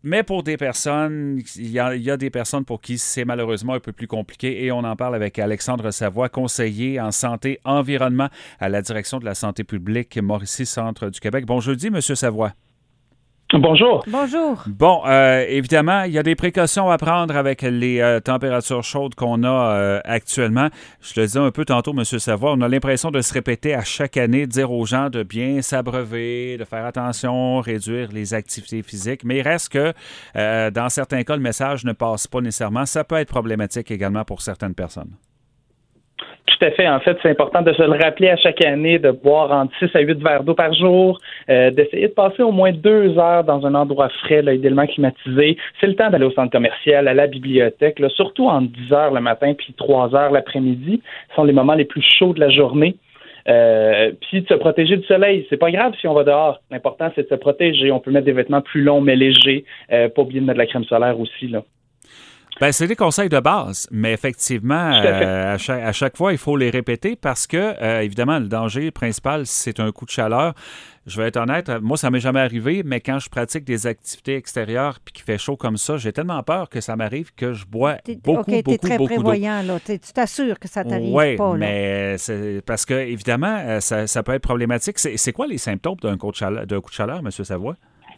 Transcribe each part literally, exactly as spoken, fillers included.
Mais pour des personnes, il y, a, il y a des personnes pour qui c'est malheureusement un peu plus compliqué et on en parle avec Alexandre Savoie, conseiller en santé environnement à la direction de la santé publique Mauricie Centre du Québec. Bon jeudi, M. Savoie. Bonjour. Bonjour. Bon, euh, évidemment, il y a des précautions à prendre avec les euh, températures chaudes qu'on a euh, actuellement. Je le disais un peu tantôt, M. Savoie, on a l'impression de se répéter à chaque année, de dire aux gens de bien s'abreuver, de faire attention, réduire les activités physiques. Mais il reste que, euh, dans certains cas, le message ne passe pas nécessairement. Ça peut être problématique également pour certaines personnes. Tout à fait. En fait, c'est important de se le rappeler à chaque année, de boire entre six à huit verres d'eau par jour, euh, d'essayer de passer au moins deux heures dans un endroit frais, là, idéalement climatisé. C'est le temps d'aller au centre commercial, à la bibliothèque, là, surtout entre dix heures le matin puis trois heures l'après-midi. Ce sont les moments les plus chauds de la journée. Euh, puis de se protéger du soleil. C'est pas grave si on va dehors. L'important, c'est de se protéger. On peut mettre des vêtements plus longs mais légers. Euh, pas oublier de mettre de la crème solaire aussi, là. Ben, c'est des conseils de base, mais effectivement, euh, à, chaque, à chaque fois, il faut les répéter parce que, euh, évidemment, le danger principal, c'est un coup de chaleur. Je vais être honnête, moi, ça m'est jamais arrivé, mais quand je pratique des activités extérieures puis qu'il fait chaud comme ça, j'ai tellement peur que ça m'arrive que je bois t'es, beaucoup, okay, beaucoup, t'es très beaucoup prévoyant, d'eau. Là. Tu t'assures que ça t'arrive ouais, pas. Oui, là. mais c'est parce que, évidemment, ça, ça peut être problématique. C'est, c'est quoi les symptômes d'un coup de chaleur, d'un coup de chaleur, M. Savoie?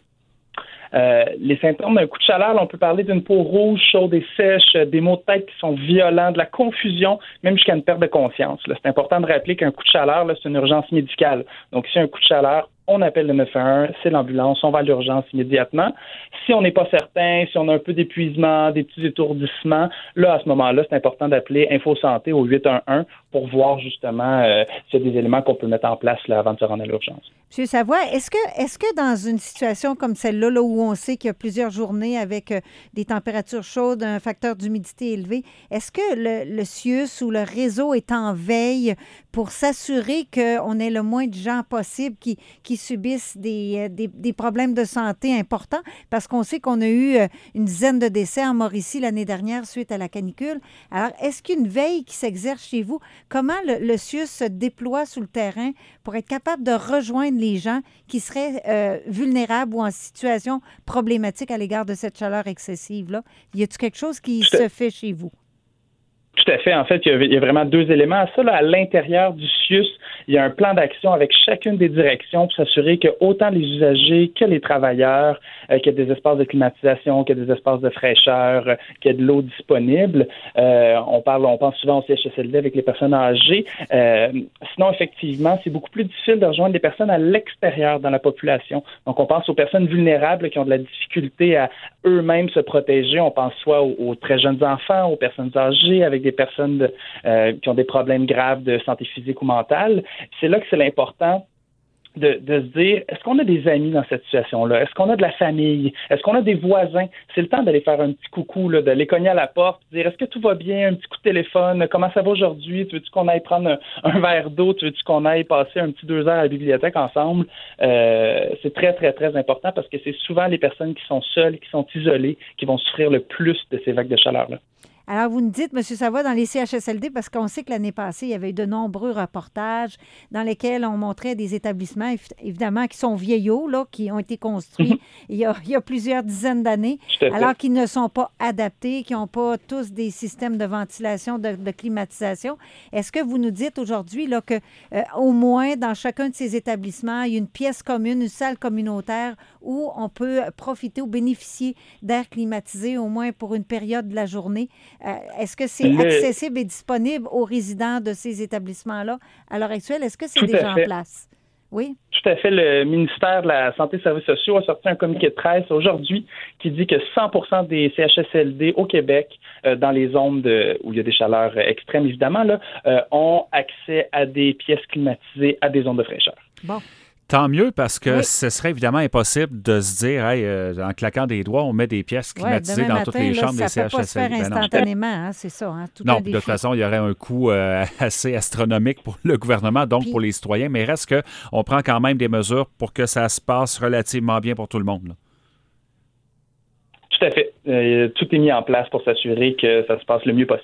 Euh, les symptômes d'un coup de chaleur, là, on peut parler d'une peau rouge, chaude et sèche, des maux de tête qui sont violents, de la confusion, même jusqu'à une perte de conscience. Là. C'est important de rappeler qu'un coup de chaleur, là, c'est une urgence médicale. Donc, si un coup de chaleur, on appelle le neuf un un, c'est l'ambulance, on va à l'urgence immédiatement. Si on n'est pas certain, si on a un peu d'épuisement, des petits étourdissements, là, à ce moment-là, c'est important d'appeler Info Santé au huit un un pour voir justement euh, s'il y a des éléments qu'on peut mettre en place là, avant de se rendre à l'urgence. Monsieur Savoie, est-ce que, est-ce que dans une situation comme celle-là, là, où on sait qu'il y a plusieurs journées avec euh, des températures chaudes, un facteur d'humidité élevé, est-ce que le, le C I U S ou le réseau est en veille pour s'assurer qu'on ait le moins de gens possible qui, qui subissent des, des, des problèmes de santé importants? Parce qu'on sait qu'on a eu une dizaine de décès en Mauricie l'année dernière suite à la canicule. Alors, est-ce qu'il y a une veille qui s'exerce chez vous? Comment le, le C I U S se déploie sur le terrain pour être capable de rejoindre les gens qui seraient euh, vulnérables ou en situation problématique à l'égard de cette chaleur excessive-là? Y a-t-il quelque chose qui Tout se fait chez vous? Tout à fait. En fait, il y a, il y a vraiment deux éléments à ça. Là, à l'intérieur du C I U S, il y a un plan d'action avec chacune des directions pour s'assurer que autant les usagers que les travailleurs, euh, qu'il y ait des espaces de climatisation, qu'il y ait des espaces de fraîcheur, euh, qu'il y ait de l'eau disponible. Euh, on parle, on pense souvent au C H S L D avec les personnes âgées. Euh, sinon, effectivement, c'est beaucoup plus difficile de rejoindre les personnes à l'extérieur dans la population. Donc, on pense aux personnes vulnérables qui ont de la difficulté à eux-mêmes se protéger. On pense soit aux, aux très jeunes enfants, aux personnes âgées, avec des personnes de, euh, qui ont des problèmes graves de santé physique ou mentale. C'est là que c'est l'important de, de se dire, est-ce qu'on a des amis dans cette situation-là? Est-ce qu'on a de la famille? Est-ce qu'on a des voisins? C'est le temps d'aller faire un petit coucou, là, de les cogner à la porte, de dire, est-ce que tout va bien? Un petit coup de téléphone, comment ça va aujourd'hui? Tu veux-tu qu'on aille prendre un, un verre d'eau? Tu veux-tu qu'on aille passer un petit deux heures à la bibliothèque ensemble? Euh, c'est très, très, très important parce que c'est souvent les personnes qui sont seules, qui sont isolées, qui vont souffrir le plus de ces vagues de chaleur-là. Alors, vous nous dites, M. Savoie, dans les C H S L D, parce qu'on sait que l'année passée, il y avait eu de nombreux reportages dans lesquels on montrait des établissements, évidemment, qui sont vieillots, là, qui ont été construits mm-hmm. il, y a, il y a plusieurs dizaines d'années, alors qu'ils ne sont pas adaptés, qui n'ont pas tous des systèmes de ventilation, de, de climatisation. Est-ce que vous nous dites aujourd'hui là, que euh, au moins dans chacun de ces établissements, il y a une pièce commune, une salle communautaire où on peut profiter ou bénéficier d'air climatisé, au moins pour une période de la journée? Euh, est-ce que c'est le... accessible et disponible aux résidents de ces établissements-là à l'heure actuelle? Est-ce que c'est Tout déjà en place? Oui. Tout à fait. Le ministère de la Santé et des Services sociaux a sorti un communiqué de presse aujourd'hui qui dit que cent pour cent des C H S L D au Québec, euh, dans les zones de, où il y a des chaleurs extrêmes, évidemment, là, euh, ont accès à des pièces climatisées, à des zones de fraîcheur. Bon. Tant mieux, parce que oui. ce serait évidemment impossible de se dire, hey, euh, en claquant des doigts, on met des pièces climatisées ouais, dans matin, toutes les là, chambres des C H S L D. Ça ne peut pas se faire instantanément, hein, c'est ça. Hein, tout non, de toute façon, il y aurait un coût euh, assez astronomique pour le gouvernement, donc Puis, pour les citoyens, mais reste qu'on prend quand même des mesures pour que ça se passe relativement bien pour tout le monde. Là. Tout à fait. Euh, tout est mis en place pour s'assurer que ça se passe le mieux possible.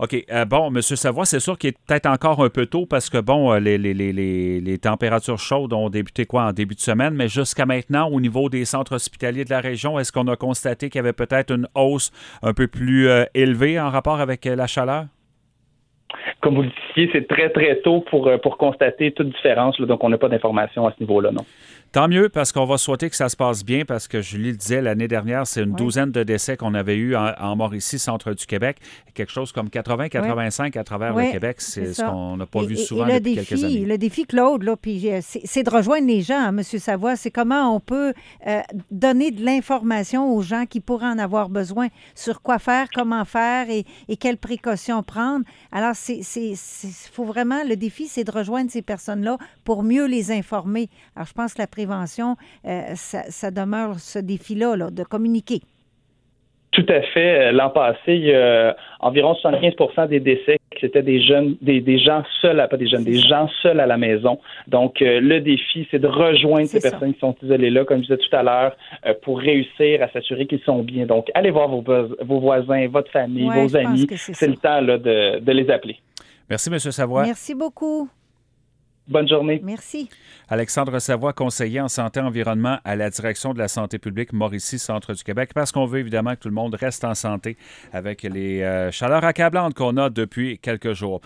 OK. Euh, bon, M. Savoie, c'est sûr qu'il est peut-être encore un peu tôt parce que, bon, les, les, les, les, les températures chaudes ont débuté quoi en début de semaine, mais jusqu'à maintenant, au niveau des centres hospitaliers de la région, est-ce qu'on a constaté qu'il y avait peut-être une hausse un peu plus euh, élevée en rapport avec euh, la chaleur? Comme vous le disiez, c'est très, très tôt pour, pour constater toute différence, là, donc on n'a pas d'informations à ce niveau-là, non. Tant mieux, parce qu'on va souhaiter que ça se passe bien, parce que Julie le disait, l'année dernière, c'est une oui. douzaine de décès qu'on avait eu en, en Mauricie, centre du Québec. Quelque chose comme quatre-vingts quatre-vingt-cinq oui. à travers oui, le Québec. C'est, c'est ce qu'on n'a pas et, vu souvent et depuis défi, quelques années. Le défi, Claude, là, puis c'est, c'est de rejoindre les gens, hein, M. Savoie. C'est comment on peut euh, donner de l'information aux gens qui pourraient en avoir besoin sur quoi faire, comment faire et, et quelles précautions prendre. Alors, c'est, c'est, c'est, faut vraiment, le défi, c'est de rejoindre ces personnes-là pour mieux les informer. Alors, je pense que la prévention, euh, ça, ça demeure ce défi-là, là, de communiquer. Tout à fait. L'an passé, il y a environ soixante-quinze pour cent des décès qui étaient des jeunes, des, des gens seuls, pas des jeunes, des gens seuls à la maison. Donc, euh, le défi, c'est de rejoindre c'est ces ça. personnes qui sont isolées là, comme je disais tout à l'heure, euh, pour réussir à s'assurer qu'ils sont bien. Donc, allez voir vos, vos voisins, votre famille, ouais, vos amis. C'est, c'est le temps là, de, de les appeler. Merci, M. Savoie. Merci beaucoup. Bonne journée. Merci. Alexandre Savoie, conseiller en santé et environnement à la direction de la santé publique Mauricie, centre du Québec, parce qu'on veut évidemment que tout le monde reste en santé avec les euh, chaleurs accablantes qu'on a depuis quelques jours.